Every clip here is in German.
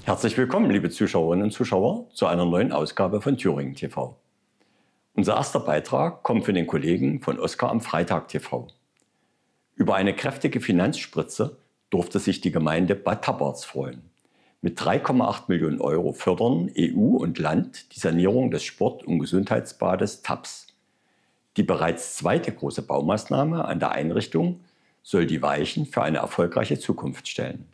Herzlich willkommen, liebe Zuschauerinnen und Zuschauer, zu einer neuen Ausgabe von Thüringen TV. Unser erster Beitrag kommt von den Kollegen von Oskar am Freitag TV. Über eine kräftige Finanzspritze durfte sich die Gemeinde Bad Tabarz freuen. Mit 3,8 Millionen Euro fördern EU und Land die Sanierung des Sport- und Gesundheitsbades Taps. Die bereits zweite große Baumaßnahme an der Einrichtung soll die Weichen für eine erfolgreiche Zukunft stellen.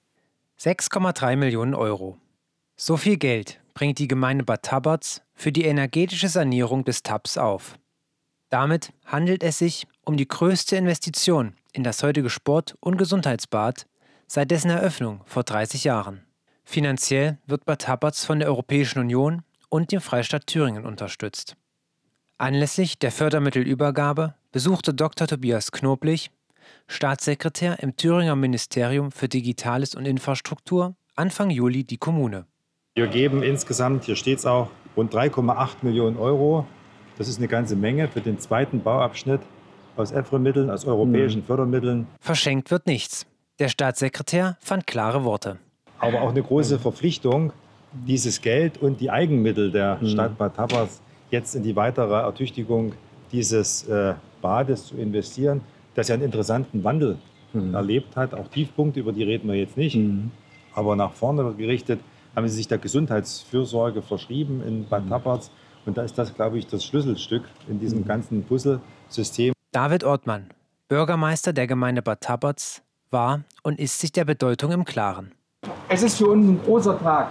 6,3 Millionen Euro. So viel Geld bringt die Gemeinde Bad Tabarz für die energetische Sanierung des Taps auf. Damit handelt es sich um die größte Investition in das heutige Sport- und Gesundheitsbad seit dessen Eröffnung vor 30 Jahren. Finanziell wird Bad Tabarz von der Europäischen Union und dem Freistaat Thüringen unterstützt. Anlässlich der Fördermittelübergabe besuchte Dr. Tobias Knoblich, Staatssekretär im Thüringer Ministerium für Digitales und Infrastruktur, Anfang Juli die Kommune. Wir geben insgesamt, hier steht es auch, rund 3,8 Millionen Euro. Das ist eine ganze Menge für den zweiten Bauabschnitt aus EFRE-Mitteln, aus europäischen Fördermitteln. Verschenkt wird nichts. Der Staatssekretär fand klare Worte. Aber auch eine große Verpflichtung, dieses Geld und die Eigenmittel der Stadt Bad Tabarz jetzt in die weitere Ertüchtigung dieses Bades zu investieren, das ja einen interessanten Wandel erlebt hat. Auch Tiefpunkte, über die reden wir jetzt nicht. Aber nach vorne gerichtet haben sie sich der Gesundheitsfürsorge verschrieben in Bad Tabarz. Und da ist das, glaube ich, das Schlüsselstück in diesem ganzen Puzzlesystem. David Ortmann, Bürgermeister der Gemeinde Bad Tabarz, war und ist sich der Bedeutung im Klaren. Es ist für uns ein großer Tag.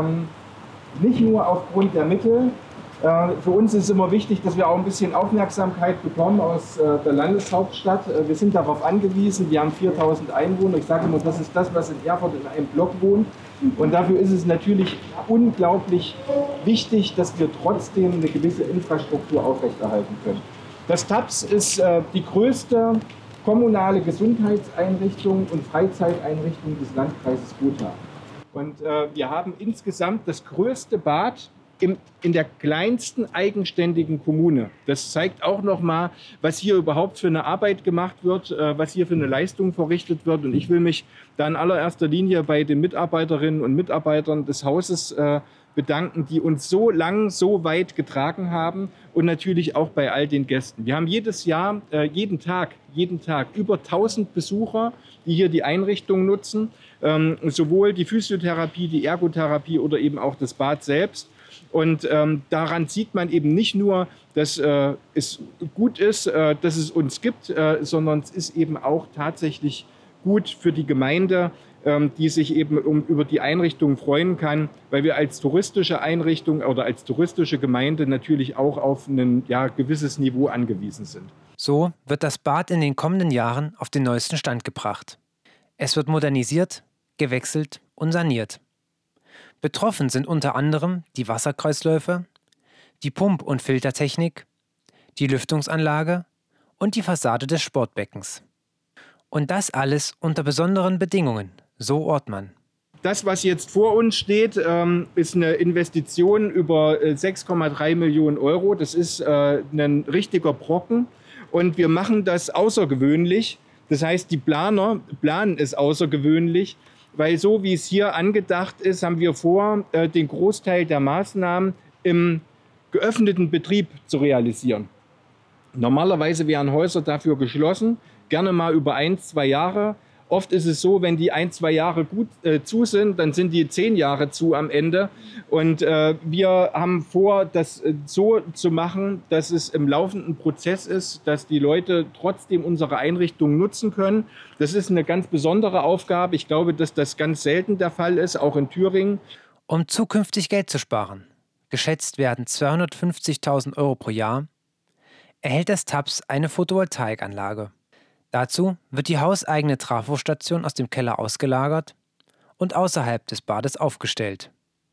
Nicht nur aufgrund der Mittel. Für uns ist es immer wichtig, dass wir auch ein bisschen Aufmerksamkeit bekommen aus der Landeshauptstadt. Wir sind darauf angewiesen. Wir haben 4.000 Einwohner. Ich sage immer, das ist das, was in Erfurt in einem Block wohnt. Und dafür ist es natürlich unglaublich wichtig, dass wir trotzdem eine gewisse Infrastruktur aufrechterhalten können. Das TAPS ist die größte kommunale Gesundheitseinrichtung und Freizeiteinrichtung des Landkreises Gotha. Und wir haben insgesamt das größte Bad in der kleinsten eigenständigen Kommune. Das zeigt auch nochmal, was hier überhaupt für eine Arbeit gemacht wird, was hier für eine Leistung verrichtet wird. Und ich will mich da in allererster Linie bei den Mitarbeiterinnen und Mitarbeitern des Hauses bedanken, die uns so lang, so weit getragen haben und natürlich auch bei all den Gästen. Wir haben jedes Jahr, jeden Tag über 1000 Besucher, die hier die Einrichtung nutzen, sowohl die Physiotherapie, die Ergotherapie oder eben auch das Bad selbst. Und daran sieht man eben nicht nur, dass es gut ist, dass es uns gibt, sondern es ist eben auch tatsächlich gut für die Gemeinde, die sich eben über die Einrichtung freuen kann, weil wir als touristische Einrichtung oder als touristische Gemeinde natürlich auch auf ein gewisses Niveau angewiesen sind. So wird das Bad in den kommenden Jahren auf den neuesten Stand gebracht. Es wird modernisiert, gewechselt und saniert. Betroffen sind unter anderem die Wasserkreisläufe, die Pump- und Filtertechnik, die Lüftungsanlage und die Fassade des Sportbeckens. Und das alles unter besonderen Bedingungen, so Ortmann. Das, was jetzt vor uns steht, ist eine Investition über 6,3 Millionen Euro. Das ist ein richtiger Brocken und wir machen das außergewöhnlich. Das heißt, die Planer planen es außergewöhnlich, weil so wie es hier angedacht ist, haben wir vor, den Großteil der Maßnahmen im geöffneten Betrieb zu realisieren. Normalerweise wären Häuser dafür geschlossen, gerne mal über 1-2 Jahre. Oft ist es so, wenn die 1-2 Jahre gut zu sind, dann sind die 10 Jahre zu am Ende. Und wir haben vor, das so zu machen, dass es im laufenden Prozess ist, dass die Leute trotzdem unsere Einrichtung nutzen können. Das ist eine ganz besondere Aufgabe. Ich glaube, dass das ganz selten der Fall ist, auch in Thüringen. Um zukünftig Geld zu sparen, geschätzt werden 250.000 Euro pro Jahr, erhält das TAPS eine Photovoltaikanlage. Dazu wird die hauseigene Trafostation aus dem Keller ausgelagert und außerhalb des Bades aufgestellt.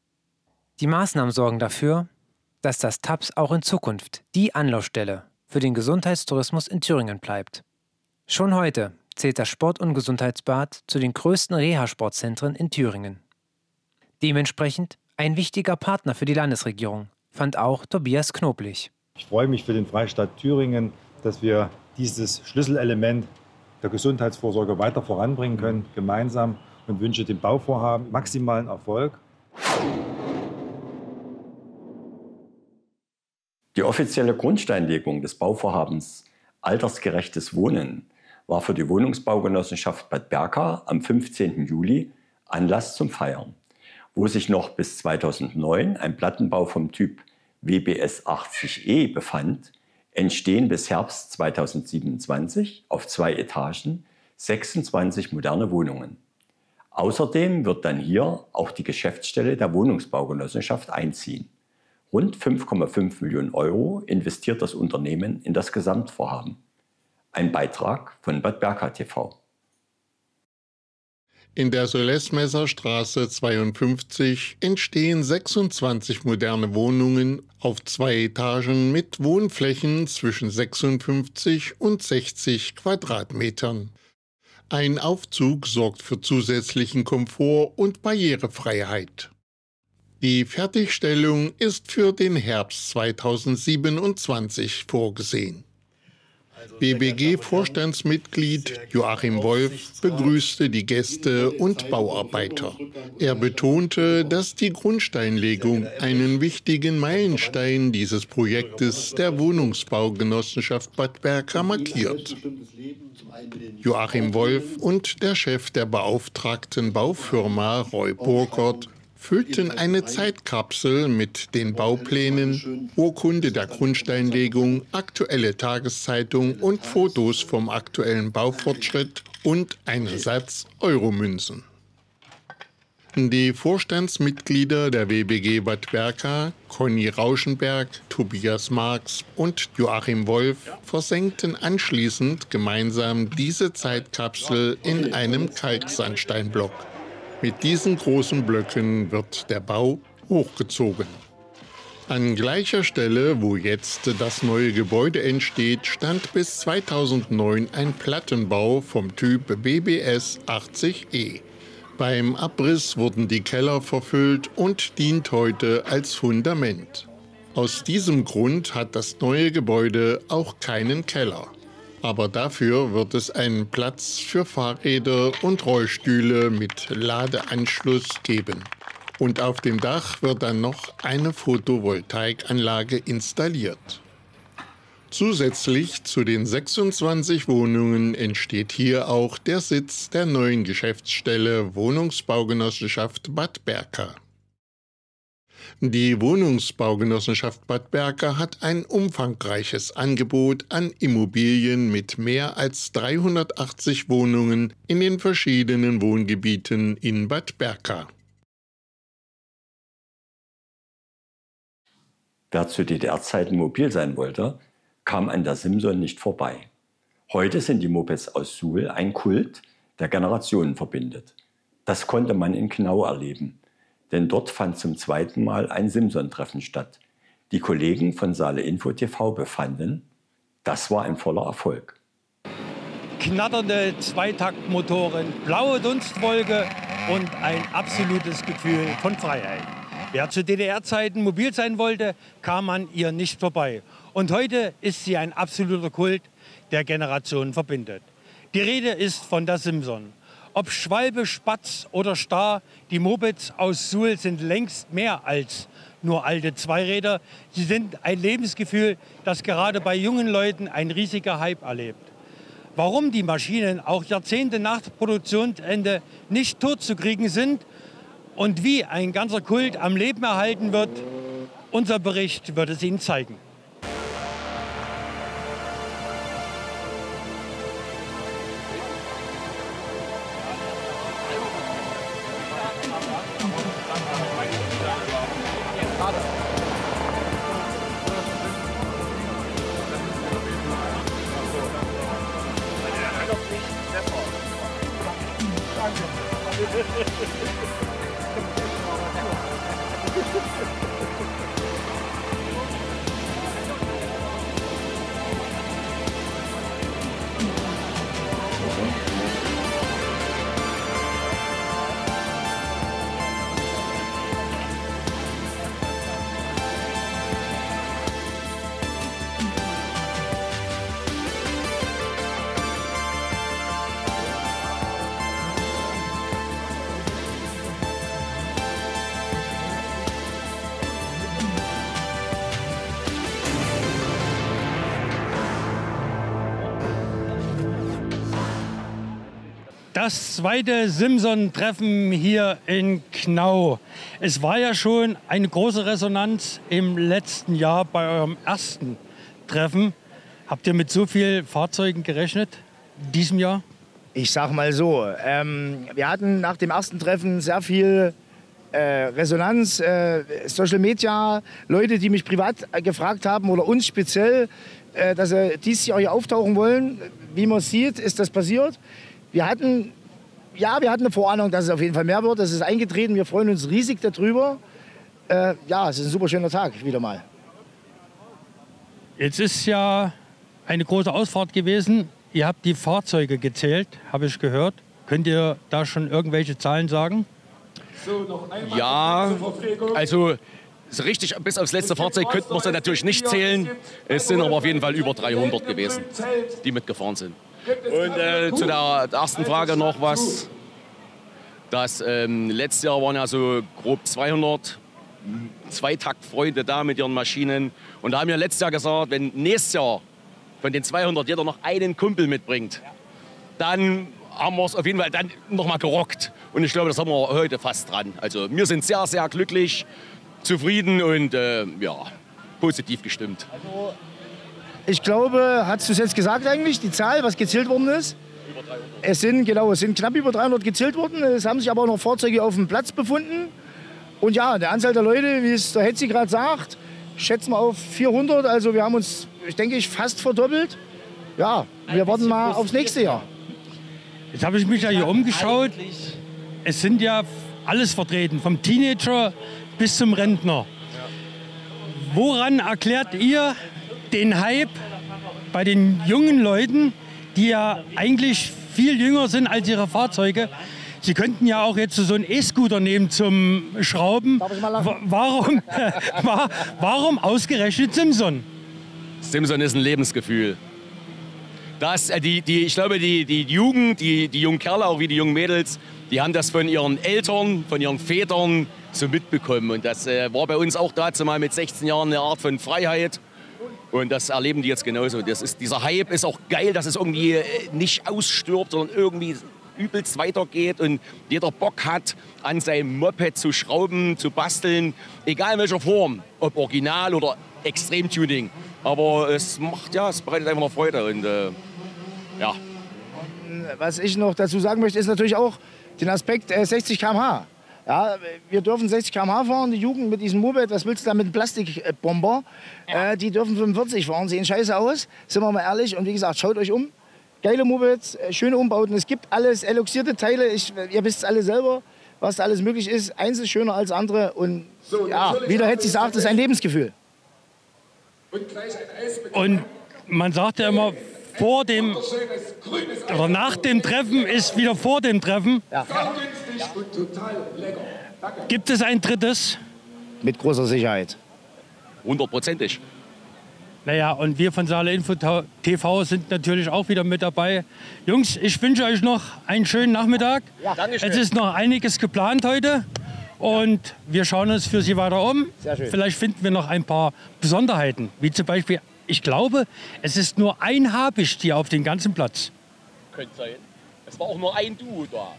Die Maßnahmen sorgen dafür, dass das TAPS auch in Zukunft die Anlaufstelle für den Gesundheitstourismus in Thüringen bleibt. Schon heute zählt das Sport- und Gesundheitsbad zu den größten Reha-Sportzentren in Thüringen. Dementsprechend ein wichtiger Partner für die Landesregierung, fand auch Tobias Knoblich. Ich freue mich für den Freistaat Thüringen, dass wir dieses Schlüsselelement der Gesundheitsvorsorge weiter voranbringen können, gemeinsam. und wünsche dem Bauvorhaben maximalen Erfolg. Die offizielle Grundsteinlegung des Bauvorhabens Altersgerechtes Wohnen war für die Wohnungsbaugenossenschaft Bad Berka am 15. Juli Anlass zum Feiern, wo sich noch bis 2009 ein Plattenbau vom Typ WBS 80E befand, entstehen bis Herbst 2027 auf 2 Etagen 26 moderne Wohnungen. Außerdem wird dann hier auch die Geschäftsstelle der Wohnungsbaugenossenschaft einziehen. Rund 5,5 Millionen Euro investiert das Unternehmen in das Gesamtvorhaben. Ein Beitrag von Bad Berka TV. In der Solesmesser Straße 52 entstehen 26 moderne Wohnungen auf 2 Etagen mit Wohnflächen zwischen 56 und 60 Quadratmetern. Ein Aufzug sorgt für zusätzlichen Komfort und Barrierefreiheit. Die Fertigstellung ist für den Herbst 2027 vorgesehen. BBG-Vorstandsmitglied Joachim Wolf begrüßte die Gäste und Bauarbeiter. Er betonte, dass die Grundsteinlegung einen wichtigen Meilenstein dieses Projektes der Wohnungsbaugenossenschaft Bad Berka markiert. Joachim Wolf und der Chef der beauftragten Baufirma Roy Burkert füllten eine Zeitkapsel mit den Bauplänen, Urkunde der Grundsteinlegung, aktuelle Tageszeitung und Fotos vom aktuellen Baufortschritt und einen Satz Euromünzen. Die Vorstandsmitglieder der WBG Bad Berka, Conny Rauschenberg, Tobias Marx und Joachim Wolf, versenkten anschließend gemeinsam diese Zeitkapsel in einem Kalksandsteinblock. Mit diesen großen Blöcken wird der Bau hochgezogen. An gleicher Stelle, wo jetzt das neue Gebäude entsteht, stand bis 2009 ein Plattenbau vom Typ BBS 80E. Beim Abriss wurden die Keller verfüllt und dient heute als Fundament. Aus diesem Grund hat das neue Gebäude auch keinen Keller. Aber dafür wird es einen Platz für Fahrräder und Rollstühle mit Ladeanschluss geben. Und auf dem Dach wird dann noch eine Photovoltaikanlage installiert. Zusätzlich zu den 26 Wohnungen entsteht hier auch der Sitz der neuen Geschäftsstelle Wohnungsbaugenossenschaft Bad Berka. Die Wohnungsbaugenossenschaft Bad Berka hat ein umfangreiches Angebot an Immobilien mit mehr als 380 Wohnungen in den verschiedenen Wohngebieten in Bad Berka. Wer zu DDR-Zeiten mobil sein wollte, kam an der Simson nicht vorbei. Heute sind die Mopeds aus Suhl ein Kult, der Generationen verbindet. Das konnte man in Knau erleben. Denn dort fand zum 2. Mal ein Simson-Treffen statt. Die Kollegen von Saale Info TV befanden, das war ein voller Erfolg. Knatternde Zweitaktmotoren, blaue Dunstwolke und ein absolutes Gefühl von Freiheit. Wer zu DDR-Zeiten mobil sein wollte, kam an ihr nicht vorbei. Und heute ist sie ein absoluter Kult, der Generationen verbindet. Die Rede ist von der Simson. Ob Schwalbe, Spatz oder Star, die Mopeds aus Suhl sind längst mehr als nur alte Zweiräder. Sie sind ein Lebensgefühl, das gerade bei jungen Leuten ein riesiger Hype erlebt. Warum die Maschinen auch Jahrzehnte nach Produktionsende nicht totzukriegen sind und wie ein ganzer Kult am Leben erhalten wird, unser Bericht wird es Ihnen zeigen. Das zweite Simson-Treffen hier in Knau. Es war ja schon eine große Resonanz im letzten Jahr bei eurem ersten Treffen. Habt ihr mit so vielen Fahrzeugen gerechnet in diesem Jahr? Ich sag mal so, wir hatten nach dem ersten Treffen sehr viel Resonanz, Social Media, Leute, die mich privat gefragt haben oder uns speziell, dass sie dieses Jahr hier auftauchen wollen. Wie man sieht, ist das passiert. Wir hatten eine Vorahnung, dass es auf jeden Fall mehr wird. Das ist eingetreten. Wir freuen uns riesig darüber. Es ist ein super schöner Tag wieder mal. Jetzt ist ja eine große Ausfahrt gewesen. Ihr habt die Fahrzeuge gezählt, habe ich gehört. Könnt ihr da schon irgendwelche Zahlen sagen? Ja, also so richtig bis aufs letzte Fahrzeug könnten wir sie natürlich nicht zählen. Es sind aber auf jeden Fall über 300 gewesen, die mitgefahren sind. Und zu der ersten Frage noch was. Das letztes Jahr waren ja so grob 200 Zweitaktfreunde da mit ihren Maschinen. Und da haben wir letztes Jahr gesagt, wenn nächstes Jahr von den 200 jeder noch einen Kumpel mitbringt, dann haben wir es auf jeden Fall dann noch mal gerockt. Und ich glaube, das haben wir heute fast dran. Also wir sind sehr, sehr glücklich, zufrieden und positiv gestimmt. Also, ich glaube, hast du es jetzt gesagt eigentlich, die Zahl, was gezählt worden ist? Über 300. Es sind knapp über 300 gezählt worden. Es haben sich aber auch noch Fahrzeuge auf dem Platz befunden. Und ja, der Anzahl der Leute, wie es der Hetzi gerade sagt, schätzen wir auf 400. Also wir haben uns, denke ich, fast verdoppelt. Ja, wir warten mal aufs nächste Jahr. Jetzt habe ich mich ja hier umgeschaut. Es sind ja alles vertreten, vom Teenager bis zum Rentner. Woran erklärt ihr den Hype bei den jungen Leuten, die ja eigentlich viel jünger sind als ihre Fahrzeuge? Sie könnten ja auch jetzt so einen E-Scooter nehmen zum Schrauben. Warum ausgerechnet Simson? Simson ist ein Lebensgefühl. Ich glaube, die Jugend, die jungen Kerle, auch wie die jungen Mädels, die haben das von ihren Eltern, von ihren Vätern so mitbekommen. Und das war bei uns auch dazu mal mit 16 Jahren eine Art von Freiheit. Und das erleben die jetzt genauso. Dieser Hype ist auch geil, dass es irgendwie nicht ausstirbt, sondern irgendwie übelst weitergeht und jeder Bock hat, an seinem Moped zu schrauben, zu basteln, egal in welcher Form, ob Original oder Extremtuning. Aber es bereitet einfach noch Freude und ja. Was ich noch dazu sagen möchte, ist natürlich auch den Aspekt 60 km/h. Ja, wir dürfen 60 km/h fahren, die Jugend mit diesem Moped, was willst du da mit einem Plastikbomber? Die dürfen 45 fahren, sehen scheiße aus, sind wir mal ehrlich. Und wie gesagt, schaut euch um. Geile Mopeds, schöne Umbauten. Es gibt alles, eloxierte Teile. Ihr wisst es alle selber, was da alles möglich ist. Eins ist schöner als andere. Und ja, wie der Hetzi sagt, es ist ein Lebensgefühl. Und man sagt ja immer, vor dem oder nach dem Treffen ist wieder vor dem Treffen. Ja. Gibt es ein drittes? Mit großer Sicherheit. 100%. Naja, und wir von Saale Info TV sind natürlich auch wieder mit dabei. Jungs, ich wünsche euch noch einen schönen Nachmittag. Ja, Dankeschön. Es ist noch einiges geplant heute und wir schauen uns für Sie weiter um. Sehr schön. Vielleicht finden wir noch ein paar Besonderheiten, wie zum Beispiel, ich glaube, es ist nur ein Habicht auf dem ganzen Platz. Könnte sein. Es war auch nur ein Duo da.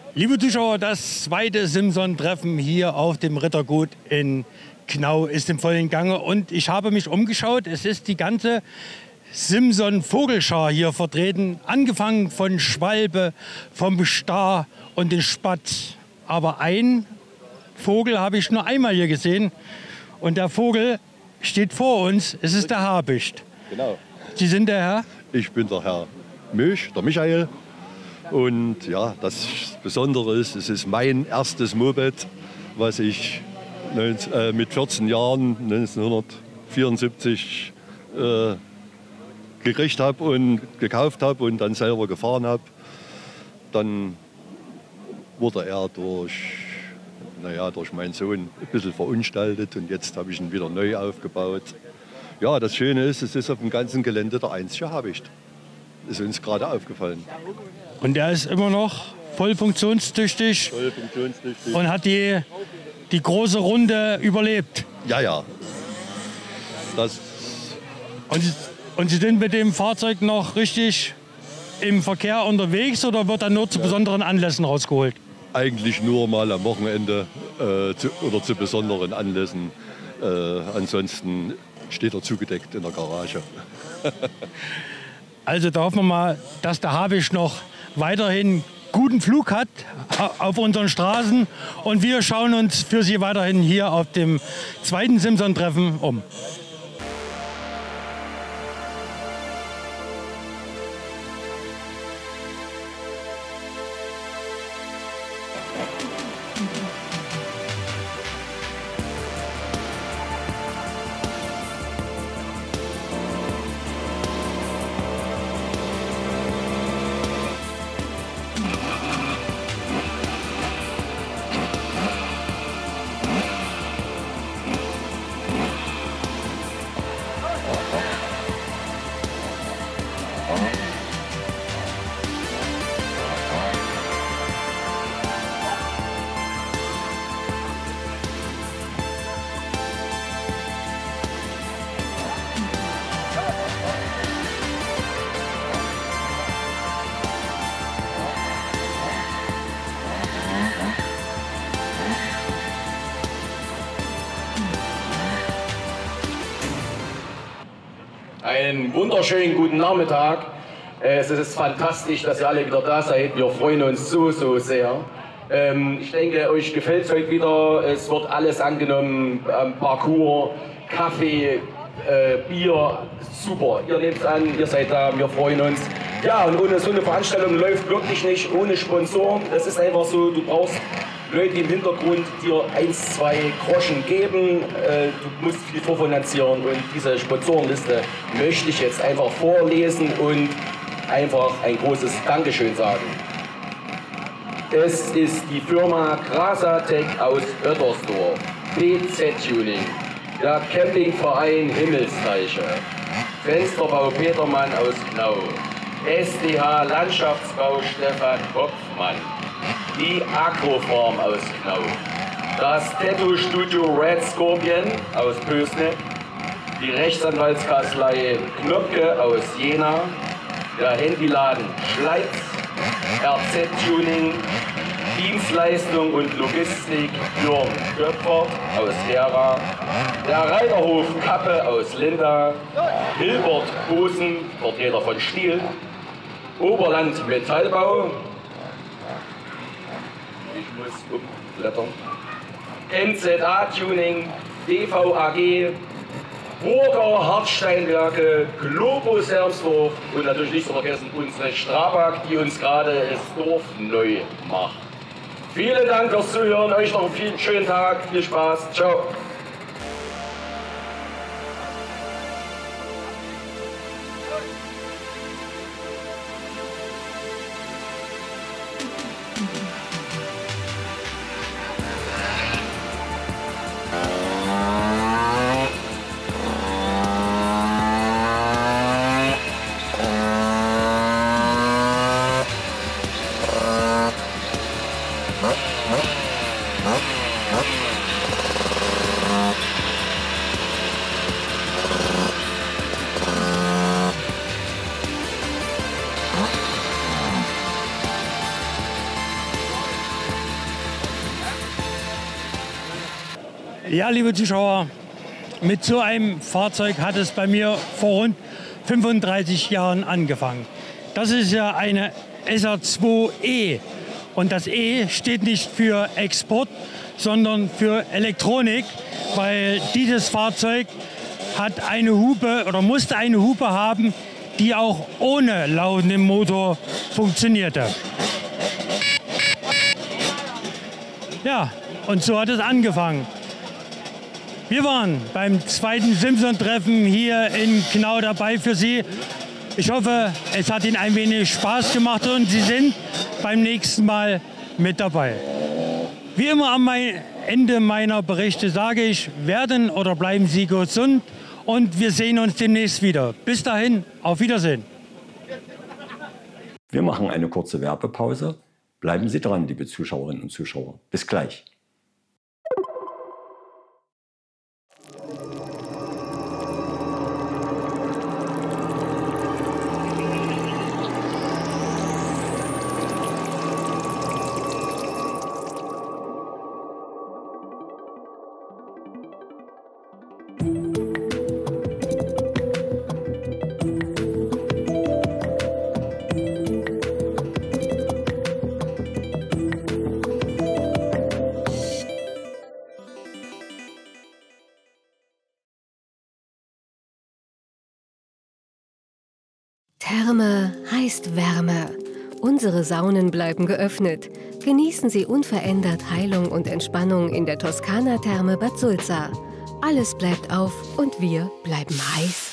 Liebe Zuschauer, das zweite Simson-Treffen hier auf dem Rittergut in Knau ist im vollen Gange. Und ich habe mich umgeschaut. Es ist die ganze Simson-Vogelschar hier vertreten. Angefangen von Schwalbe, vom Star und dem Spatz. Aber ein Vogel habe ich nur einmal hier gesehen. Und der Vogel steht vor uns. Es ist der Habicht. Genau. Sie sind der Herr? Ich bin der Herr Mösch, der Michael. Und ja, das Besondere ist, es ist mein erstes Moped, was ich mit 14 Jahren 1974 gekriegt habe und gekauft habe und dann selber gefahren habe. Dann wurde er durch meinen Sohn ein bisschen verunstaltet und jetzt habe ich ihn wieder neu aufgebaut. Ja, das Schöne ist, es ist auf dem ganzen Gelände der einzige Habicht. Ist uns gerade aufgefallen. Und er ist immer noch voll funktionstüchtig, und hat die große Runde überlebt. Ja, ja. Und Sie sind mit dem Fahrzeug noch richtig im Verkehr unterwegs oder wird er nur zu besonderen Anlässen rausgeholt? Eigentlich nur mal am Wochenende oder zu besonderen Anlässen. Ansonsten steht er zugedeckt in der Garage. Also da hoffen wir mal, dass der Habicht noch weiterhin guten Flug hat auf unseren Straßen. Und wir schauen uns für Sie weiterhin hier auf dem zweiten Simson-Treffen um. Einen wunderschönen guten Nachmittag. Es ist fantastisch, dass ihr alle wieder da seid. Wir freuen uns so sehr. Ich denke, euch gefällt es heute wieder. Es wird alles angenommen. Parcours, Kaffee, Bier. Super. Ihr nehmt es an, ihr seid da, wir freuen uns. Ja, und ohne so eine Veranstaltung läuft wirklich nicht, ohne Sponsoren. Es ist einfach so, du brauchst Leute im Hintergrund, die dir 1, 2 Groschen geben. Du musst viel vorfinanzieren und diese Sponsorenliste möchte ich jetzt einfach vorlesen und einfach ein großes Dankeschön sagen. Es ist die Firma Grasatec aus Oettersdorf, BZ Tuning, der Campingverein Himmelsreiche, Fensterbau Petermann aus Knau, SDH Landschaftsbau Stefan Kopfmann, die Agrofarm aus Knau, das Tattoo-Studio Red Scorpion aus Pösneck, die Rechtsanwaltskanzlei Knöpke aus Jena, der Handyladen Schleiz, RZ Tuning, Dienstleistung und Logistik Jörn Köpfer aus Gera, der Reiterhof Kappe aus Linda, Hilbert Bosen, Vertreter von Stiel, Oberland Metallbau, ich muss umblättern, NZA Tuning, DVAG, Burger Hartsteinwerke, Globus Hermsdorf und natürlich nicht zu vergessen unsere Strabag, die uns gerade das Dorf neu macht. Vielen Dank fürs Zuhören, euch noch einen schönen Tag, viel Spaß, ciao. Ja, liebe Zuschauer, mit so einem Fahrzeug hat es bei mir vor rund 35 Jahren angefangen. Das ist ja eine SR2E. Und das E steht nicht für Export, sondern für Elektronik, weil dieses Fahrzeug hat eine Hupe oder musste eine Hupe haben, die auch ohne laufenden Motor funktionierte. Ja, und so hat es angefangen. Wir waren beim zweiten Simpson-Treffen hier in Knau dabei für Sie. Ich hoffe, es hat Ihnen ein wenig Spaß gemacht und Sie sind beim nächsten Mal mit dabei. Wie immer am Ende meiner Berichte sage ich, werden oder bleiben Sie gesund und wir sehen uns demnächst wieder. Bis dahin, auf Wiedersehen. Wir machen eine kurze Werbepause. Bleiben Sie dran, liebe Zuschauerinnen und Zuschauer. Bis gleich. Therme heißt Wärme. Unsere Saunen bleiben geöffnet. Genießen Sie unverändert Heilung und Entspannung in der Toskana-Therme Bad Sulza. Alles bleibt auf und wir bleiben heiß.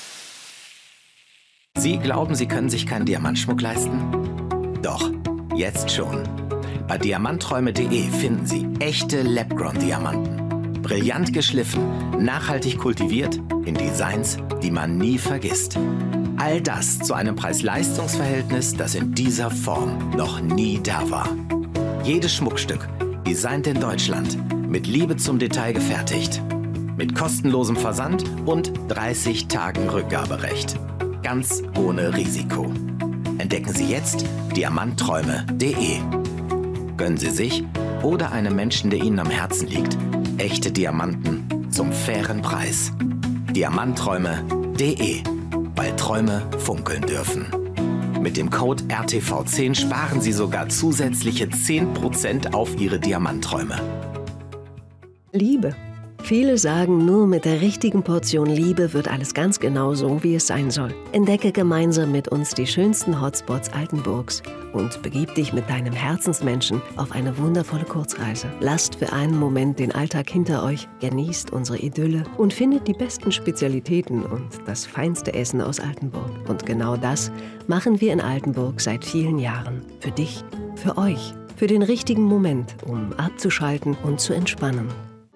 Sie glauben, Sie können sich keinen Diamantschmuck leisten? Doch, jetzt schon. Bei diamantträume.de finden Sie echte Lab-Grown-Diamanten. Brillant geschliffen, nachhaltig kultiviert, in Designs, die man nie vergisst. All das zu einem Preis-Leistungs-Verhältnis, das in dieser Form noch nie da war. Jedes Schmuckstück, designt in Deutschland, mit Liebe zum Detail gefertigt. Mit kostenlosem Versand und 30 Tagen Rückgaberecht. Ganz ohne Risiko. Entdecken Sie jetzt diamantträume.de. Gönnen Sie sich oder einem Menschen, der Ihnen am Herzen liegt, echte Diamanten zum fairen Preis. Diamantträume.de, weil Träume funkeln dürfen. Mit dem Code RTV10 sparen Sie sogar zusätzliche 10% auf Ihre Diamantträume. Liebe. Viele sagen, nur mit der richtigen Portion Liebe wird alles ganz genau so, wie es sein soll. Entdecke gemeinsam mit uns die schönsten Hotspots Altenburgs und begib dich mit deinem Herzensmenschen auf eine wundervolle Kurzreise. Lasst für einen Moment den Alltag hinter euch, genießt unsere Idylle und findet die besten Spezialitäten und das feinste Essen aus Altenburg. Und genau das machen wir in Altenburg seit vielen Jahren. Für dich, für euch, für den richtigen Moment, um abzuschalten und zu entspannen.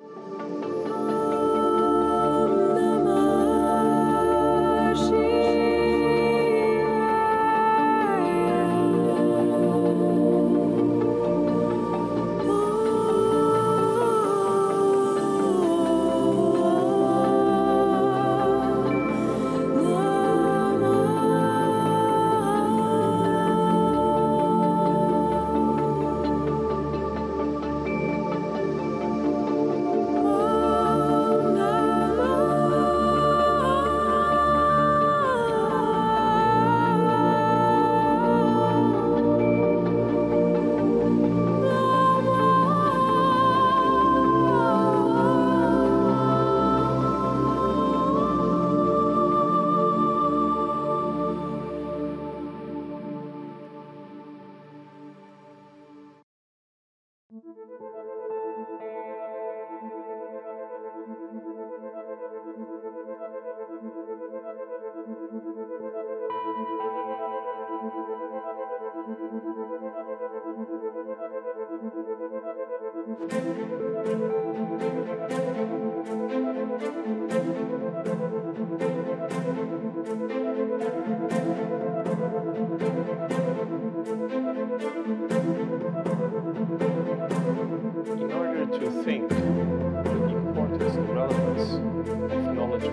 In order to think the importance and relevance of knowledge.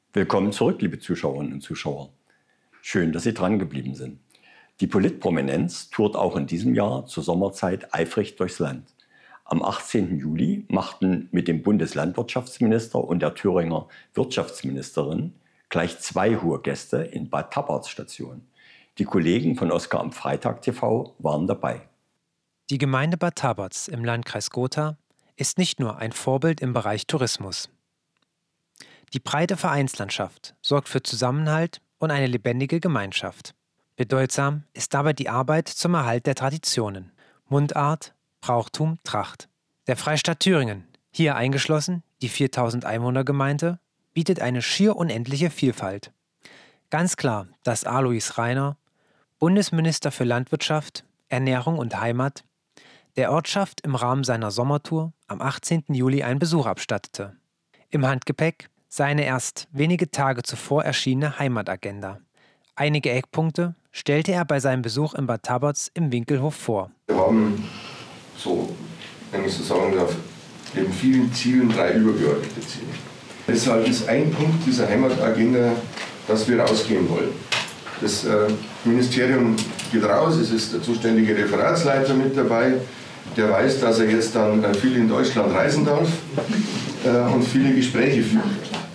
Willkommen zurück, liebe Zuschauerinnen und Zuschauer. Schön, dass Sie dran geblieben sind. Die Politprominenz tourt auch in diesem Jahr zur Sommerzeit eifrig durchs Land. Am 18. Juli machten mit dem Bundeslandwirtschaftsminister und der Thüringer Wirtschaftsministerin gleich 2 hohe Gäste in Bad Tabards Station. Die Kollegen von Oskar am Freitag TV waren dabei. Die Gemeinde Bad Tabards im Landkreis Gotha ist nicht nur ein Vorbild im Bereich Tourismus. Die breite Vereinslandschaft sorgt für Zusammenhalt und eine lebendige Gemeinschaft. Bedeutsam ist dabei die Arbeit zum Erhalt der Traditionen, Mundart, Brauchtum, Tracht. Der Freistaat Thüringen, hier eingeschlossen die 4000 Einwohnergemeinde, bietet eine schier unendliche Vielfalt. Ganz klar, dass Alois Rainer, Bundesminister für Landwirtschaft, Ernährung und Heimat, der Ortschaft im Rahmen seiner Sommertour am 18. Juli einen Besuch abstattete. Im Handgepäck seine erst wenige Tage zuvor erschienene Heimatagenda. Einige Eckpunkte stellte er bei seinem Besuch in Bad Tabards im Winkelhof vor. Wir haben so, wenn ich so sagen darf, neben vielen Zielen 3 übergeordnete Ziele. Deshalb ist ein Punkt dieser Heimatagenda, dass wir rausgehen wollen. Das Ministerium geht raus, es ist der zuständige Referatsleiter mit dabei, der weiß, dass er jetzt dann viel in Deutschland reisen darf und viele Gespräche führen.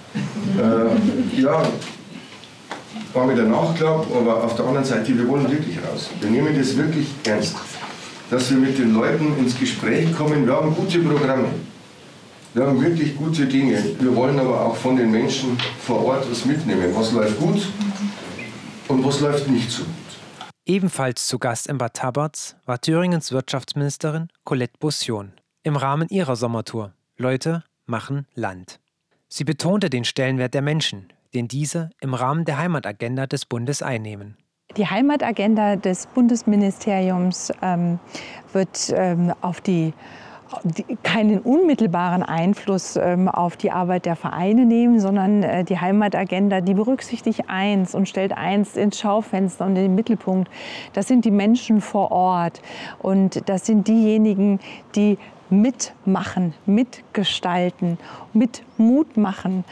Ja, war mir danach klar, aber auf der anderen Seite, wir wollen wirklich raus. Wir nehmen das wirklich ernst, dass wir mit den Leuten ins Gespräch kommen. Wir haben gute Programme, wir haben wirklich gute Dinge. Wir wollen aber auch von den Menschen vor Ort was mitnehmen. Was läuft gut und was läuft nicht so gut. Ebenfalls zu Gast in Bad Tabards war Thüringens Wirtschaftsministerin Colette Beaussion im Rahmen ihrer Sommertour Leute machen Land. Sie betonte den Stellenwert der Menschen, den diese im Rahmen der Heimatagenda des Bundes einnehmen. Die Heimatagenda des Bundesministeriums wird auf keinen unmittelbaren Einfluss auf die Arbeit der Vereine nehmen, sondern die Heimatagenda, die berücksichtigt eins und stellt eins ins Schaufenster und in den Mittelpunkt. Das sind die Menschen vor Ort und das sind diejenigen, die mitmachen, mitgestalten, mit Mut machen,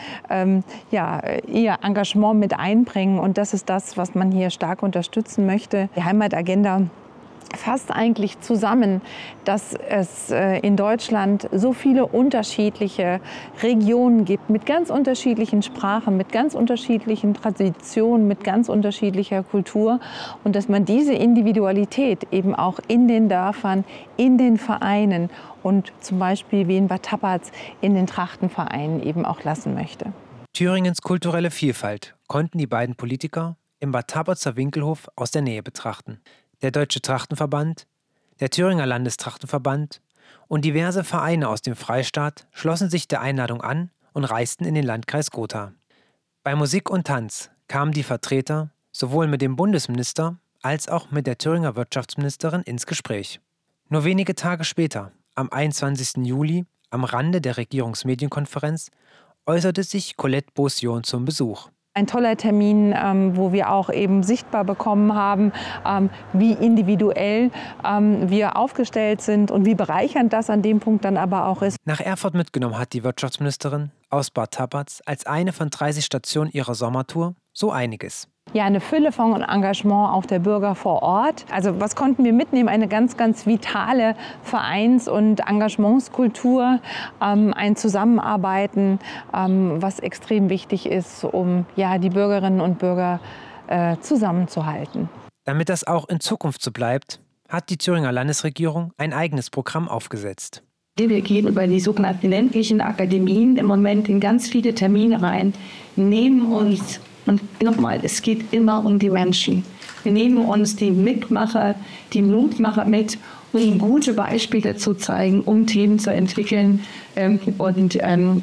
ihr Engagement mit einbringen. Und das ist das, was man hier stark unterstützen möchte. Die Heimatagenda fasst eigentlich zusammen, dass es in Deutschland so viele unterschiedliche Regionen gibt, mit ganz unterschiedlichen Sprachen, mit ganz unterschiedlichen Traditionen, mit ganz unterschiedlicher Kultur und dass man diese Individualität eben auch in den Dörfern, in den Vereinen und zum Beispiel wie in Bad Tabards in den Trachtenvereinen eben auch lassen möchte. Thüringens kulturelle Vielfalt konnten die beiden Politiker im Bad Tabarzer Winkelhof aus der Nähe betrachten. Der Deutsche Trachtenverband, der Thüringer Landestrachtenverband und diverse Vereine aus dem Freistaat schlossen sich der Einladung an und reisten in den Landkreis Gotha. Bei Musik und Tanz kamen die Vertreter sowohl mit dem Bundesminister als auch mit der Thüringer Wirtschaftsministerin ins Gespräch. Nur wenige Tage später, am 21. Juli, am Rande der Regierungsmedienkonferenz, äußerte sich Colette Beaussion zum Besuch. Ein toller Termin, wo wir auch eben sichtbar bekommen haben, wie individuell wir aufgestellt sind und wie bereichernd das an dem Punkt dann aber auch ist. Nach Erfurt mitgenommen hat die Wirtschaftsministerin aus Bad Tabards als eine von 30 Stationen ihrer Sommertour so einiges. Ja, eine Fülle von Engagement auch der Bürger vor Ort. Also was konnten wir mitnehmen? Eine ganz, ganz vitale Vereins- und Engagementskultur, ein Zusammenarbeiten, was extrem wichtig ist, um die Bürgerinnen und Bürger zusammenzuhalten. Damit das auch in Zukunft so bleibt, hat die Thüringer Landesregierung ein eigenes Programm aufgesetzt. Wir gehen über die sogenannten ländlichen Akademien im Moment in ganz viele Termine rein, nehmen uns. Und nochmal, es geht immer um die Menschen. Wir nehmen uns die Mitmacher, die Mutmacher mit, um gute Beispiele zu zeigen, um Themen zu entwickeln. Und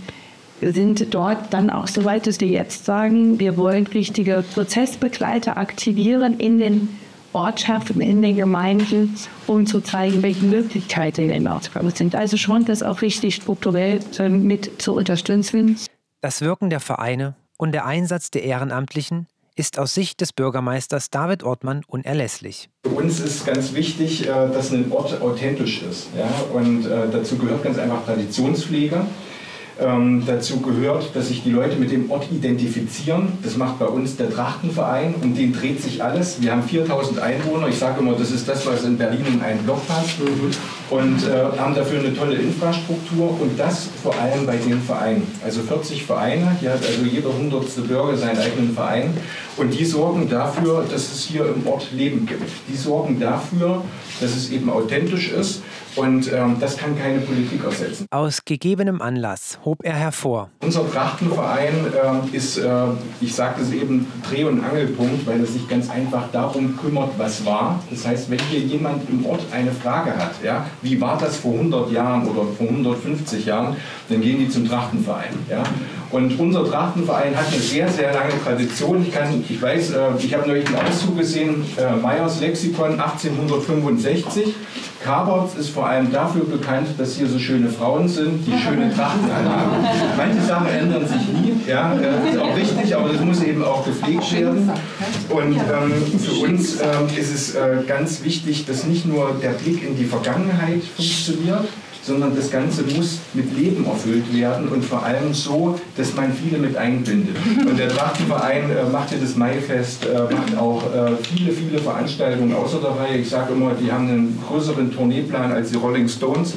sind dort dann auch, soweit es wir jetzt sagen, wir wollen richtige Prozessbegleiter aktivieren in den Ortschaften, in den Gemeinden, um zu zeigen, welche Möglichkeiten in der Aufgabe sind. Also schon das auch richtig strukturell mit zu unterstützen. Das Wirken der Vereine und der Einsatz der Ehrenamtlichen ist aus Sicht des Bürgermeisters David Ortmann unerlässlich. Für uns ist ganz wichtig, dass ein Ort authentisch ist. Ja? Und dazu gehört ganz einfach Traditionspflege. Dazu gehört, dass sich die Leute mit dem Ort identifizieren. Das macht bei uns der Trachtenverein, um den dreht sich alles. Wir haben 4000 Einwohner. Ich sage immer, das ist das, was in Berlin in einen Block passt. Und haben dafür eine tolle Infrastruktur und das vor allem bei den Vereinen. Also 40 Vereine, hier hat also jeder 100. Bürger seinen eigenen Verein und die sorgen dafür, dass es hier im Ort Leben gibt. Die sorgen dafür, dass es eben authentisch ist und das kann keine Politik ersetzen. Aus gegebenem Anlass hob er hervor. Unser Trachtenverein ist, ich sagte es eben, Dreh- und Angelpunkt, weil es sich ganz einfach darum kümmert, was war. Das heißt, wenn hier jemand im Ort eine Frage hat, ja, wie war das vor 100 Jahren oder vor 150 Jahren, dann gehen die zum Trachtenverein. Ja. Und unser Trachtenverein hat eine sehr, sehr lange Tradition. Ich weiß, ich habe neulich einen Auszug gesehen, Meyers Lexikon 1865. Kaberts ist vor allem dafür bekannt, dass hier so schöne Frauen sind, die schöne Trachten anhaben. Manche Sachen ändern sich nie, ja, das ist auch richtig, aber das muss eben auch gepflegt werden. Und für uns ist es ganz wichtig, dass nicht nur der Blick in die Vergangenheit funktioniert, sondern das Ganze muss mit Leben erfüllt werden und vor allem so, dass man viele mit einbindet. Und der Trachtenverein macht hier das Maifest, macht auch viele, viele Veranstaltungen außer der Reihe. Ich sage immer, die haben einen größeren Tourneeplan als die Rolling Stones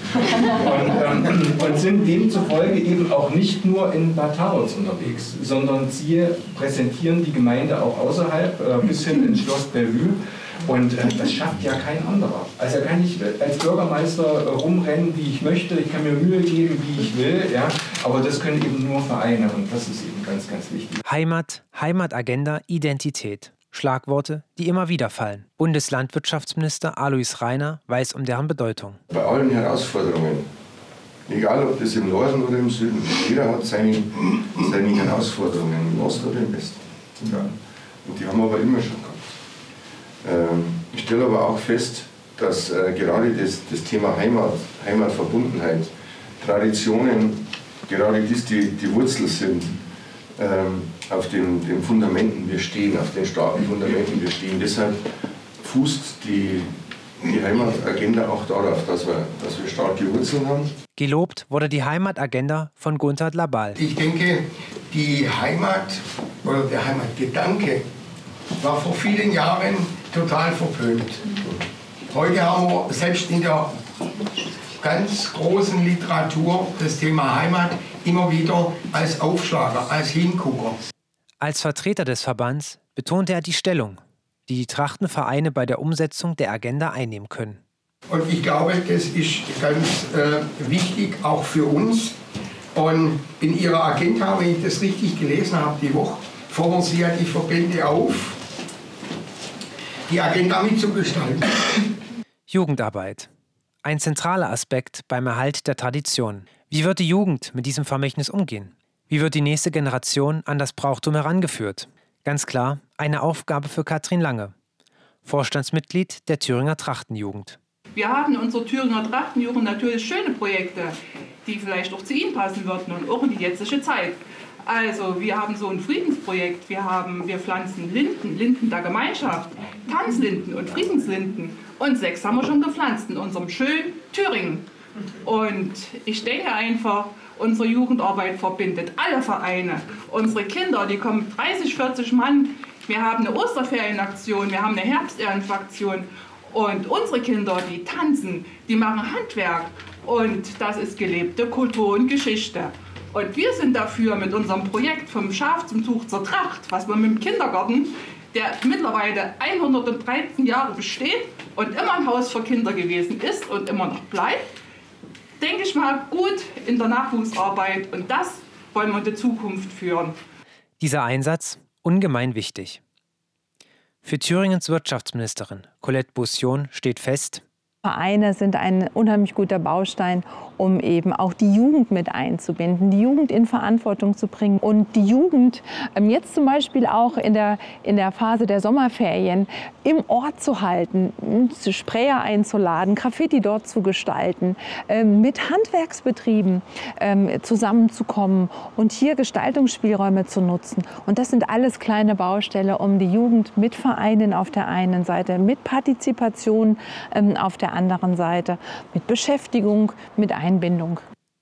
und sind demzufolge eben auch nicht nur in Bad Taborz unterwegs, sondern sie präsentieren die Gemeinde auch außerhalb, bis hin ins Schloss Bellevue. Und das schafft ja kein anderer. Also kann ich als Bürgermeister rumrennen, wie ich möchte, ich kann mir Mühe geben, wie ich will, ja, aber das können eben nur Vereine und das ist eben ganz, ganz wichtig. Heimat, Heimatagenda, Identität. Schlagworte, die immer wieder fallen. Bundeslandwirtschaftsminister Alois Rainer weiß um deren Bedeutung. Bei allen Herausforderungen, egal ob das im Norden oder im Süden, jeder hat seine Herausforderungen, im Osten oder im Westen. Ja. Und die haben wir aber immer schon gehabt. Ich stelle aber auch fest, dass gerade das Thema Heimat, Heimatverbundenheit, Traditionen, gerade die Wurzel sind, auf den Fundamenten wir stehen, auf den starken Fundamenten wir stehen. Deshalb fußt die Heimatagenda auch darauf, dass wir starke Wurzeln haben. Gelobt wurde die Heimatagenda von Gunther Labal. Ich denke, die Heimat oder der Heimatgedanke war vor vielen Jahren total verpönt. Heute haben wir selbst in der ganz großen Literatur das Thema Heimat immer wieder als Aufschlager, als Hingucker. Als Vertreter des Verbands betonte er die Stellung, die die Trachtenvereine bei der Umsetzung der Agenda einnehmen können. Und ich glaube, das ist ganz wichtig, auch für uns. Und in Ihrer Agenda, wenn ich das richtig gelesen habe, die Woche, fordern Sie ja die Verbände auf, die Agenda mitzugestalten. Jugendarbeit. Ein zentraler Aspekt beim Erhalt der Tradition. Wie wird die Jugend mit diesem Vermächtnis umgehen? Wie wird die nächste Generation an das Brauchtum herangeführt? Ganz klar, eine Aufgabe für Katrin Lange, Vorstandsmitglied der Thüringer Trachtenjugend. Wir haben in unserer Thüringer Trachtenjugend natürlich schöne Projekte, die vielleicht auch zu Ihnen passen würden und auch in die jetzige Zeit. Also wir haben so ein Friedensprojekt, wir pflanzen Linden der Gemeinschaft, Tanzlinden und Friedenslinden und 6 haben wir schon gepflanzt in unserem schönen Thüringen. Und ich denke einfach, unsere Jugendarbeit verbindet alle Vereine. Unsere Kinder, die kommen 30, 40 Mann, wir haben eine Osterferienaktion, wir haben eine Herbsternfraktion und unsere Kinder, die tanzen, die machen Handwerk und das ist gelebte Kultur und Geschichte. Und wir sind dafür mit unserem Projekt vom Schaf zum Tuch zur Tracht, was wir mit dem Kindergarten, der mittlerweile 113 Jahre besteht und immer ein Haus für Kinder gewesen ist und immer noch bleibt, denke ich mal, gut in der Nachwuchsarbeit und das wollen wir in die Zukunft führen. Dieser Einsatz ungemein wichtig. Für Thüringens Wirtschaftsministerin Colette Bousion steht fest: Vereine sind ein unheimlich guter Baustein, um eben auch die Jugend mit einzubinden, die Jugend in Verantwortung zu bringen und die Jugend jetzt zum Beispiel auch in der Phase der Sommerferien im Ort zu halten, Sprayer einzuladen, Graffiti dort zu gestalten, mit Handwerksbetrieben zusammenzukommen und hier Gestaltungsspielräume zu nutzen. Und das sind alles kleine Baustelle, um die Jugend mit Vereinen auf der einen Seite, mit Partizipation auf der anderen Seite, mit Beschäftigung, mit Einbindung.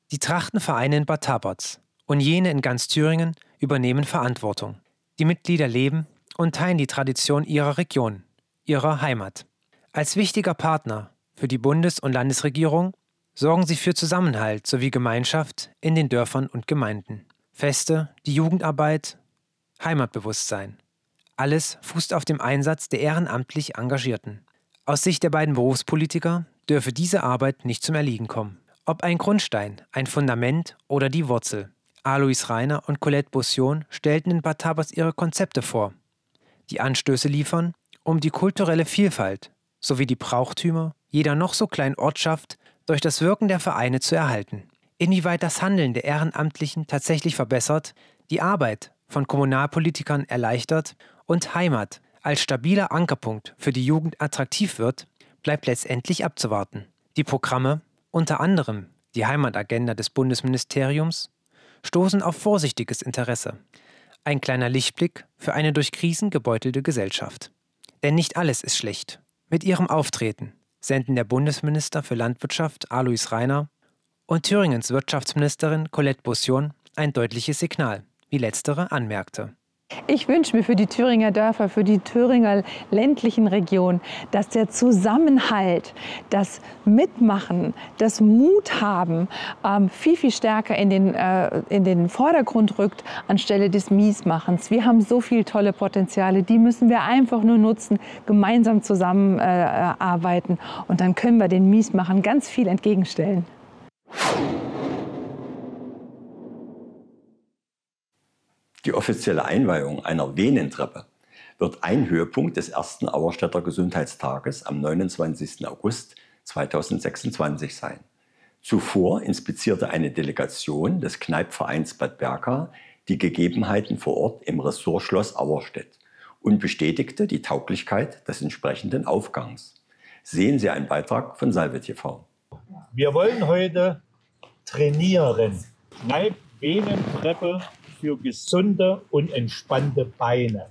Die Trachtenvereine in Bad Taberz und jene in ganz Thüringen übernehmen Verantwortung. Die Mitglieder leben und teilen die Tradition ihrer Region, ihrer Heimat. Als wichtiger Partner für die Bundes- und Landesregierung sorgen sie für Zusammenhalt sowie Gemeinschaft in den Dörfern und Gemeinden. Feste, die Jugendarbeit, Heimatbewusstsein. Alles fußt auf dem Einsatz der ehrenamtlich Engagierten. Aus Sicht der beiden Berufspolitiker dürfe diese Arbeit nicht zum Erliegen kommen. Ob ein Grundstein, ein Fundament oder die Wurzel. Alois Rainer und Colette Beaussion stellten in Bad Taberz ihre Konzepte vor, die Anstöße liefern, um die kulturelle Vielfalt sowie die Brauchtümer jeder noch so kleinen Ortschaft durch das Wirken der Vereine zu erhalten. Inwieweit das Handeln der Ehrenamtlichen tatsächlich verbessert, die Arbeit von Kommunalpolitikern erleichtert und Heimat als stabiler Ankerpunkt für die Jugend attraktiv wird, bleibt letztendlich abzuwarten. Die Programme, unter anderem die Heimatagenda des Bundesministeriums, stoßen auf vorsichtiges Interesse. Ein kleiner Lichtblick für eine durch Krisen gebeutelte Gesellschaft. Denn nicht alles ist schlecht. Mit ihrem Auftreten senden der Bundesminister für Landwirtschaft Alois Rainer und Thüringens Wirtschaftsministerin Colette Beaussion ein deutliches Signal, wie letztere anmerkte. Ich wünsche mir für die Thüringer Dörfer, für die Thüringer ländlichen Regionen, dass der Zusammenhalt, das Mitmachen, das Mut haben viel, viel stärker in den Vordergrund rückt, anstelle des Miesmachens. Wir haben so viele tolle Potenziale, die müssen wir einfach nur nutzen, gemeinsam zusammenarbeiten und dann können wir den Miesmachern ganz viel entgegenstellen. Die offizielle Einweihung einer Venentreppe wird ein Höhepunkt des ersten Auerstädter Gesundheitstages am 29. August 2026 sein. Zuvor inspizierte eine Delegation des Kneippvereins Bad Berka die Gegebenheiten vor Ort im Ressortschloss Auerstedt und bestätigte die Tauglichkeit des entsprechenden Aufgangs. Sehen Sie einen Beitrag von Salve TV. Wir wollen heute trainieren. Kneipp-Venentreppe für gesunde und entspannte Beine.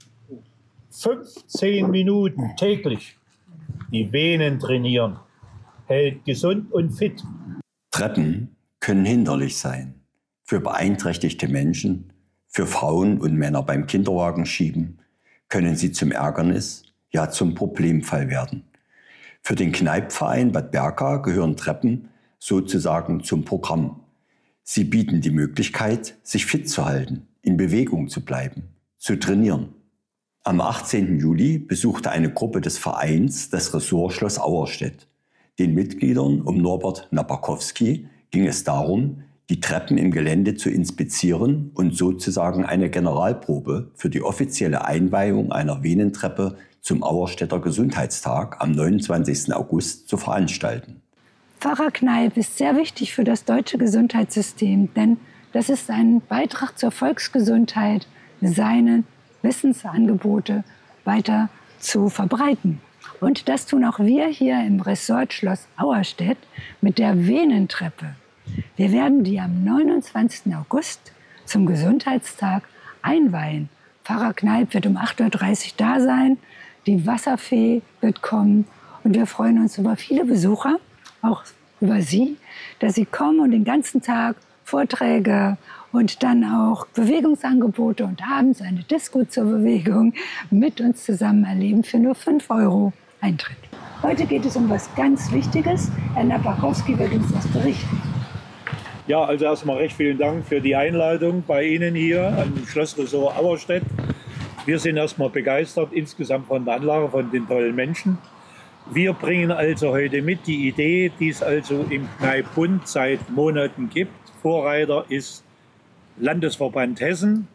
15 Minuten täglich die Venen trainieren. Hält gesund und fit. Treppen können hinderlich sein. Für beeinträchtigte Menschen, für Frauen und Männer beim Kinderwagenschieben können sie zum Ärgernis, ja zum Problemfall werden. Für den Kneippverein Bad Berka gehören Treppen sozusagen zum Programm. Sie bieten die Möglichkeit, sich fit zu halten, in Bewegung zu bleiben, zu trainieren. Am 18. Juli besuchte eine Gruppe des Vereins das Ressortschloss Auerstedt. Den Mitgliedern um Norbert Napakowski ging es darum, die Treppen im Gelände zu inspizieren und sozusagen eine Generalprobe für die offizielle Einweihung einer Venentreppe zum Auerstädter Gesundheitstag am 29. August zu veranstalten. Pfarrer Kneipp ist sehr wichtig für das deutsche Gesundheitssystem, denn das ist ein Beitrag zur Volksgesundheit, seine Wissensangebote weiter zu verbreiten. Und das tun auch wir hier im Ressortschloss Auerstedt mit der Venentreppe. Wir werden die am 29. August zum Gesundheitstag einweihen. Pfarrer Kneipp wird um 8.30 Uhr da sein, die Wasserfee wird kommen und wir freuen uns über viele Besucher, auch über Sie, dass Sie kommen und den ganzen Tag Vorträge und dann auch Bewegungsangebote und abends eine Disco zur Bewegung mit uns zusammen erleben für nur 5 € Eintritt. Heute geht es um was ganz Wichtiges. Herr Napakowski wird uns das berichten. Ja, also erstmal recht vielen Dank für die Einladung bei Ihnen hier am Schlossressort Auerstedt. Wir sind erstmal begeistert insgesamt von der Anlage, von den tollen Menschen. Wir bringen also heute mit die Idee, die es also im Kneipp-Bund seit Monaten gibt. Vorreiter ist Landesverband Hessen,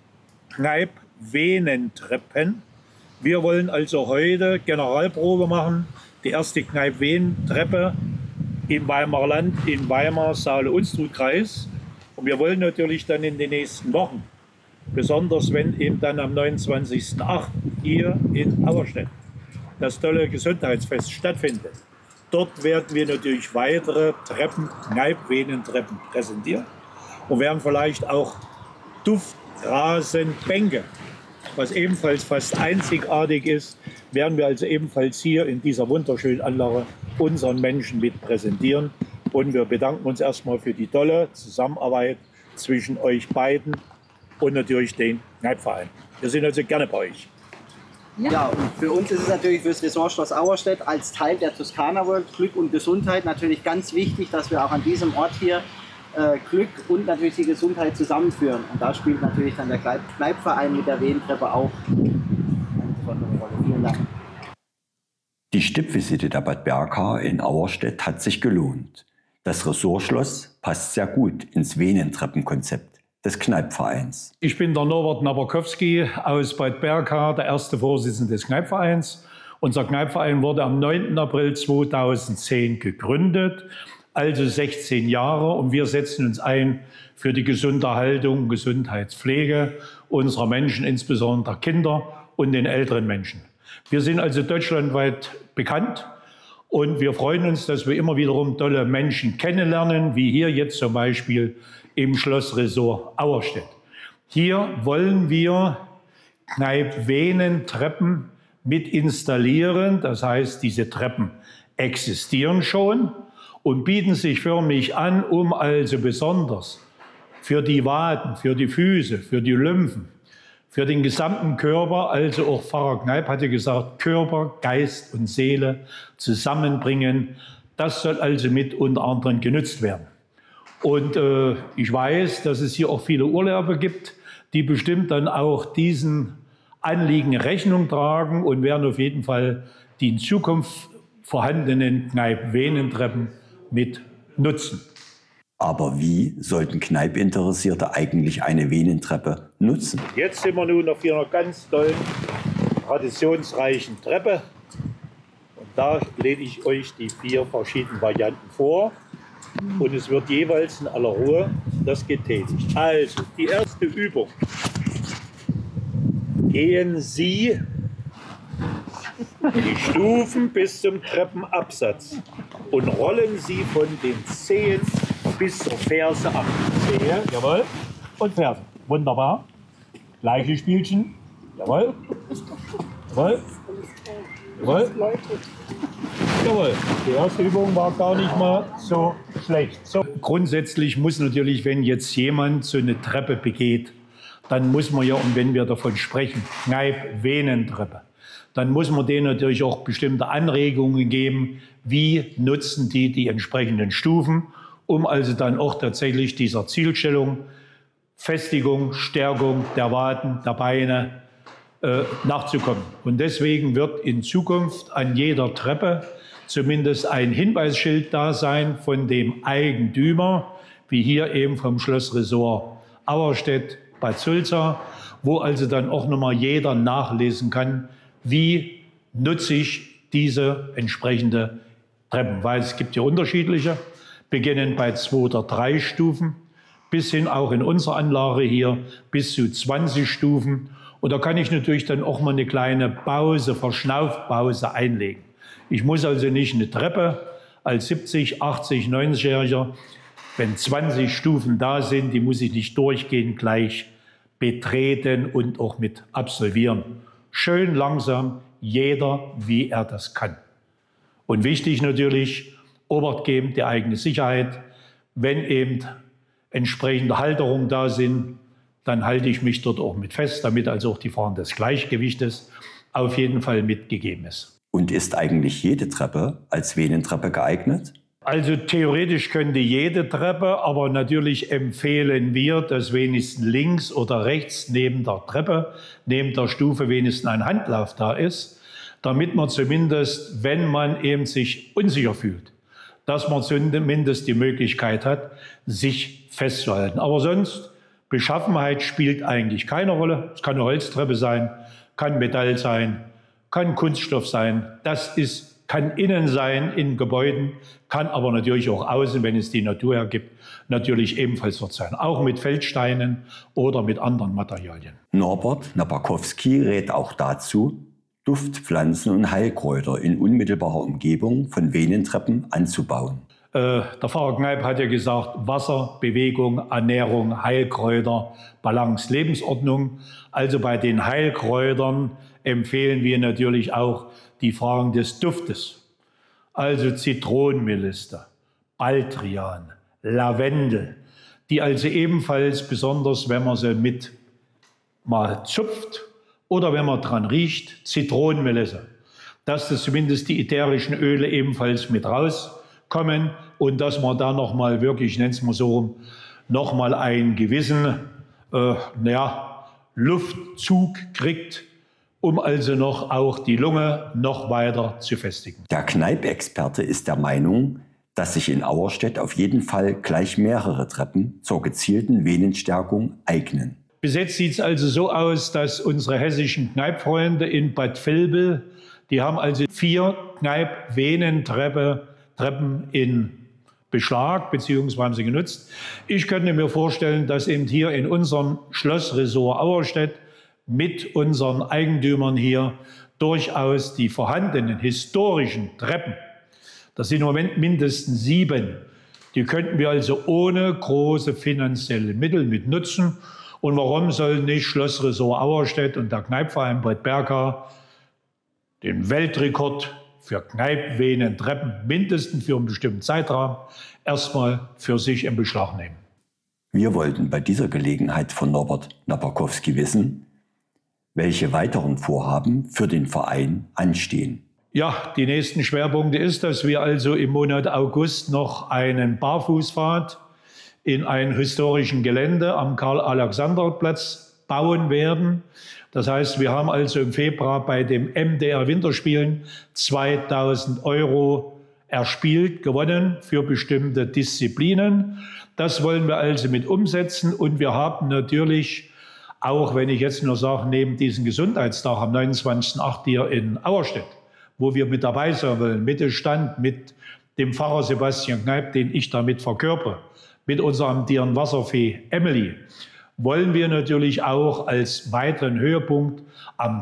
Kneipp-Venentreppen. Wir wollen also heute Generalprobe machen, die erste Kneipp-Venentreppe im Weimarer Land, in Weimar, Saale-Unstrut-Kreis. Und wir wollen natürlich dann in den nächsten Wochen, besonders wenn eben dann am 29.08. hier in Auerstedt das tolle Gesundheitsfest stattfindet. Dort werden wir natürlich weitere Treppen, Kneipp-Venentreppen präsentieren und werden vielleicht auch Duftrasenbänke, was ebenfalls fast einzigartig ist, werden wir also ebenfalls hier in dieser wunderschönen Anlage unseren Menschen mit präsentieren Und wir bedanken uns erstmal für die tolle Zusammenarbeit zwischen euch beiden und natürlich den Kneipverein. Wir sind also gerne bei euch. Ja, und für uns ist es natürlich für das Ressort Schloss Auerstedt als Teil der Toskana World Glück und Gesundheit natürlich ganz wichtig, dass wir auch an diesem Ort hier Glück und natürlich die Gesundheit zusammenführen. Und da spielt natürlich dann der Kneipverein mit der Venentreppe auch eine besondere Rolle. Vielen Dank. Die Stippvisite der Bad Berka in Auerstedt hat sich gelohnt. Das Ressortschloss passt sehr gut ins Venentreppenkonzept des Kneipvereins. Ich bin der Norbert Nabakowski aus Bad Berka, der erste Vorsitzende des Kneipvereins. Unser Kneipverein wurde am 9. April 2010 gegründet, also 16 Jahre. Und wir setzen uns ein für die gesunde Erhaltung und Gesundheitspflege unserer Menschen, insbesondere der Kinder und den älteren Menschen. Wir sind also deutschlandweit bekannt. Und wir freuen uns, dass wir immer wiederum tolle Menschen kennenlernen, wie hier jetzt zum Beispiel im Schlossresort Auerstedt. Hier wollen wir Kneip-Venentreppen mit installieren. Das heißt, diese Treppen existieren schon und bieten sich förmlich an, um also besonders für die Waden, für die Füße, für die Lymphen, für den gesamten Körper, also auch Pfarrer Kneip hatte gesagt, Körper, Geist und Seele zusammenbringen. Das soll also mit unter anderem genutzt werden. Und ich weiß, dass es hier auch viele Urlauber gibt, die bestimmt dann auch diesen Anliegen Rechnung tragen und werden auf jeden Fall die in Zukunft vorhandenen Kneip-Venentreppen mit nutzen. Aber wie sollten Kneipinteressierte eigentlich eine Venentreppe nutzen? Jetzt sind wir nun auf einer ganz tollen, traditionsreichen Treppe. Und da lege ich euch die 4 verschiedenen Varianten vor. Und es wird jeweils in aller Ruhe das getätigt. Also, die erste Übung. Gehen Sie die Stufen bis zum Treppenabsatz und rollen Sie von den Zehen bis zur Ferse ab. Zehe, jawohl, und Ferse. Wunderbar. Gleiche Spielchen. Jawohl. Jawohl. Jawohl. Jawohl. Die erste Übung war gar nicht mal so schlecht. So. Grundsätzlich muss natürlich, wenn jetzt jemand so eine Treppe begeht, dann muss man ja, und wenn wir davon sprechen, Kneip-Venentreppe, dann muss man denen natürlich auch bestimmte Anregungen geben, wie nutzen die entsprechenden Stufen, um also dann auch tatsächlich dieser Zielstellung, Festigung, Stärkung der Waden, der Beine nachzukommen. Und deswegen wird in Zukunft an jeder Treppe zumindest ein Hinweisschild da sein von dem Eigentümer, wie hier eben vom Schlossresort Auerstedt, Bad Sulza, wo also dann auch nochmal jeder nachlesen kann, wie nutze ich diese entsprechende Treppen. Weil es gibt ja unterschiedliche, beginnen bei 2 oder 3 Stufen, bis hin auch in unserer Anlage hier bis zu 20 Stufen. Und da kann ich natürlich dann auch mal eine kleine Pause, Verschnaufpause einlegen. Ich muss also nicht eine Treppe als 70, 80, 90-Jähriger, wenn 20 Stufen da sind, die muss ich nicht durchgehend gleich betreten und auch mit absolvieren. Schön langsam, jeder, wie er das kann. Und wichtig natürlich, Obacht geben, die eigene Sicherheit. Wenn eben entsprechende Halterungen da sind, dann halte ich mich dort auch mit fest, damit also auch die Frage des Gleichgewichtes auf jeden Fall mitgegeben ist. Und ist eigentlich jede Treppe als Venentreppe geeignet? Also theoretisch könnte jede Treppe, aber natürlich empfehlen wir, dass wenigstens links oder rechts neben der Treppe, neben der Stufe wenigstens ein Handlauf da ist, damit man zumindest, wenn man eben sich unsicher fühlt, dass man zumindest die Möglichkeit hat, sich festzuhalten. Aber sonst, Beschaffenheit spielt eigentlich keine Rolle. Es kann eine Holztreppe sein, kann Metall sein, kann Kunststoff sein. Kann innen sein, in Gebäuden, kann aber natürlich auch außen, wenn es die Natur hergibt, natürlich ebenfalls dort sein. Auch mit Feldsteinen oder mit anderen Materialien. Norbert Nabakowski rät auch dazu, Duftpflanzen und Heilkräuter in unmittelbarer Umgebung von Venentreppen anzubauen. Der Pfarrer Kneip hat ja gesagt, Wasser, Bewegung, Ernährung, Heilkräuter, Balance, Lebensordnung. Also bei den Heilkräutern empfehlen wir natürlich auch die Fragen des Duftes. Also Zitronenmeliste, Baldrian, Lavendel, die also ebenfalls besonders, wenn man sie mit mal zupft oder wenn man dran riecht, Zitronenmelisse, dass das zumindest die ätherischen Öle ebenfalls mit rauskommen und dass man da nochmal wirklich, ich nenne es mal so, nochmal einen gewissen Luftzug kriegt, um also noch auch die Lunge noch weiter zu festigen. Der Kneipp-Experte ist der Meinung, dass sich in Auerstedt auf jeden Fall gleich mehrere Treppen zur gezielten Venenstärkung eignen. Bis jetzt sieht es also so aus, dass unsere hessischen Kneippfreunde in Bad Vilbel, die haben also 4 Kneipp-Venentreppen in Beschlag, beziehungsweise haben sie genutzt. Ich könnte mir vorstellen, dass eben hier in unserem Schlossresort Auerstedt mit unseren Eigentümern hier durchaus die vorhandenen historischen Treppen, das sind im Moment mindestens 7, die könnten wir also ohne große finanzielle Mittel mit nutzen. Und warum soll nicht Schlossresort Auerstedt und der Kneippverein Bad Berka den Weltrekord für Kneipp-Venentreppen mindestens für einen bestimmten Zeitraum erstmal für sich in Beschlag nehmen? Wir wollten bei dieser Gelegenheit von Norbert Napakowski wissen, welche weiteren Vorhaben für den Verein anstehen. Ja, die nächsten Schwerpunkte ist, dass wir also im Monat August noch einen Barfußpfad in einem historischen Gelände am Karl-Alexander-Platz bauen werden. Das heißt, wir haben also im Februar bei dem MDR Winterspielen 2.000 € erspielt, gewonnen für bestimmte Disziplinen. Das wollen wir also mit umsetzen und wir haben natürlich, auch wenn ich jetzt nur sage, neben diesem Gesundheitstag am 29.08. hier in Auerstedt, wo wir mit dabei sein wollen, mit dem Stand, mit dem Pfarrer Sebastian Kneipp, den ich damit verkörper, mit unserer amtierenden Wasserfee Emily, wollen wir natürlich auch als weiteren Höhepunkt am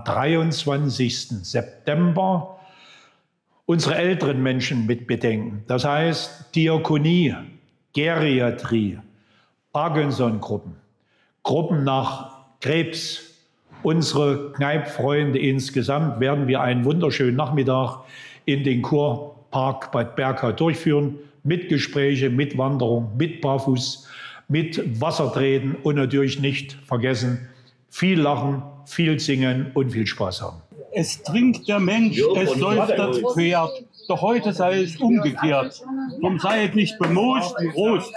23. September unsere älteren Menschen mit bedenken. Das heißt Diakonie, Geriatrie, Parkinson-Gruppen, Gruppen nach Krebs. Unsere Kneipp-Freunde insgesamt werden wir einen wunderschönen Nachmittag in den Kurpark Bad Berka durchführen, mit Gespräche, mit Wanderung, mit Barfuß, mit Wassertreten und natürlich nicht vergessen, viel lachen, viel singen und viel Spaß haben. Es trinkt der Mensch, es säuft das Pferd. Doch heute sei es umgekehrt. Drum sei es nicht bemoost, Prost.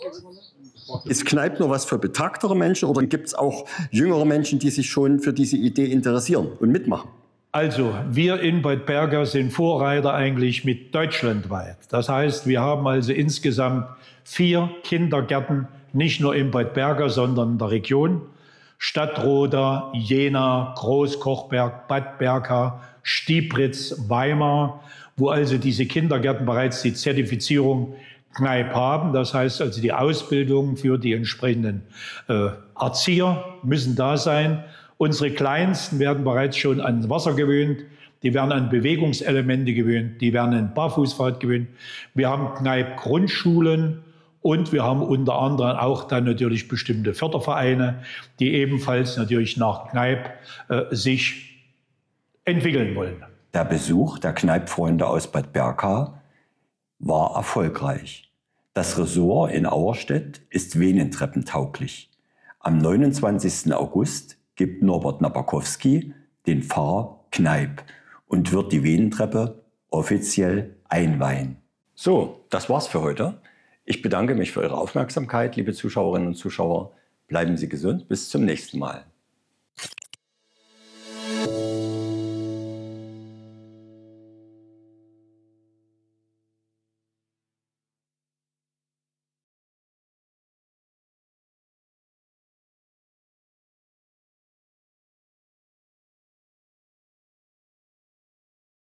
Ist Kneipp nur was für betagtere Menschen oder gibt es auch jüngere Menschen, die sich schon für diese Idee interessieren und mitmachen? Also, wir in Bad Berka sind Vorreiter eigentlich mit deutschlandweit. Das heißt, wir haben also insgesamt 4 Kindergärten, nicht nur in Bad Berka, sondern in der Region. Stadtroda, Jena, Großkochberg, Bad Berka, Stiepritz, Weimar, wo also diese Kindergärten bereits die Zertifizierung Kneipp haben. Das heißt also, die Ausbildung für die entsprechenden Erzieher müssen da sein. Unsere Kleinsten werden bereits schon an Wasser gewöhnt, die werden an Bewegungselemente gewöhnt, die werden an Barfußfahrt gewöhnt. Wir haben Kneipp-Grundschulen und wir haben unter anderem auch dann natürlich bestimmte Fördervereine, die ebenfalls natürlich nach Kneipp sich entwickeln wollen. Der Besuch der Kneipp-Freunde aus Bad Berka war erfolgreich. Das Resort in Auerstedt ist venentreppentauglich. Am 29. August gibt Norbert Napakowski den Pfarrer Kneipp und wird die Venentreppe offiziell einweihen. So, das war's für heute. Ich bedanke mich für Ihre Aufmerksamkeit, liebe Zuschauerinnen und Zuschauer. Bleiben Sie gesund, bis zum nächsten Mal.